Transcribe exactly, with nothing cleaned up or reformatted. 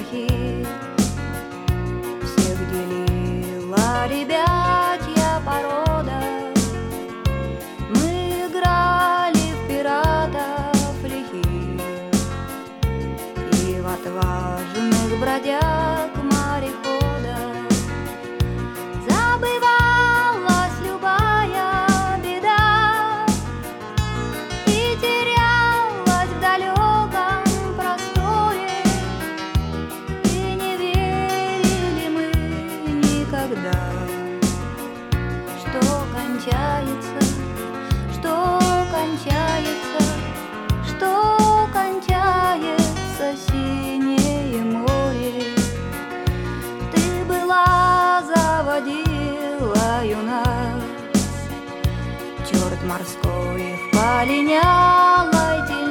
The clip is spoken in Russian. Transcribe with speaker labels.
Speaker 1: плохих. Всех делила ребятья порода. Мы играли в пиратов лихих и в отважных бродяг морехода. Забывалась любая беда и терялась в далеком просторе, и не верили мы никогда, что кончается, что кончается, что кончается синее море. Ты была, заводилою нас, черт морской в полинялой